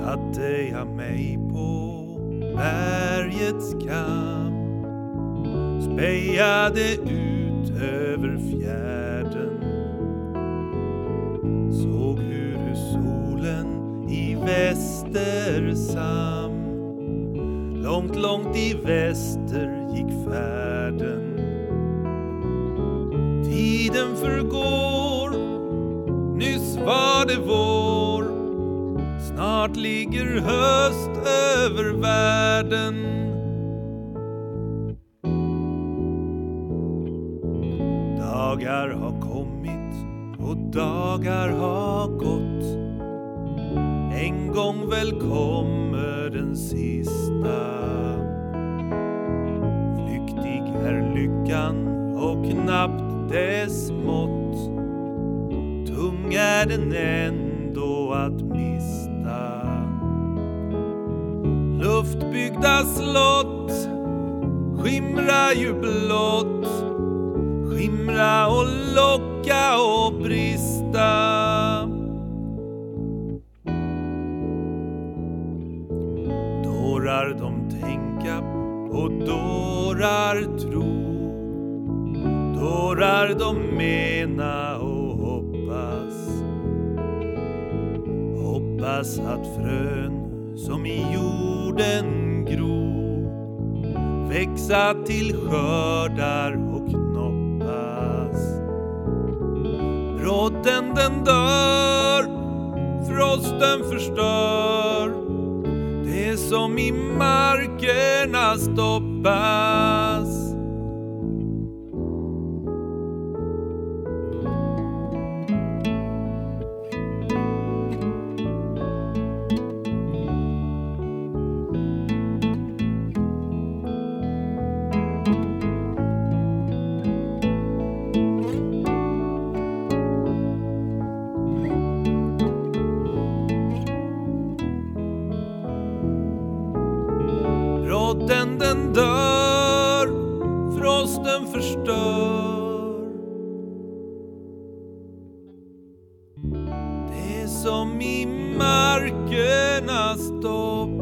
satte jag mig på bergets kam, spejade ut över fjärden, såg hur solen i väster sam, långt, långt i väster gick färden. Tiden förgår, nyss var det vår, snart ligger höst över världen. Dagar har kommit och dagar har gått, en gång väl kommer den sista. Flyktig är lyckan och knappt dess mått, tung är den ändå att mista. Luftbyggda slott skimra ju blått, skimra och locka och brista. Dårar de tänka och dårar tro, dårar de mena och hoppas, hoppas att frön som i jorden gro, växa till skördar och knoppas. Brodden den dör, frosten förstör det som i markerna stoppas. Brodden den dör, frosten förstör det som i markerna stoppas.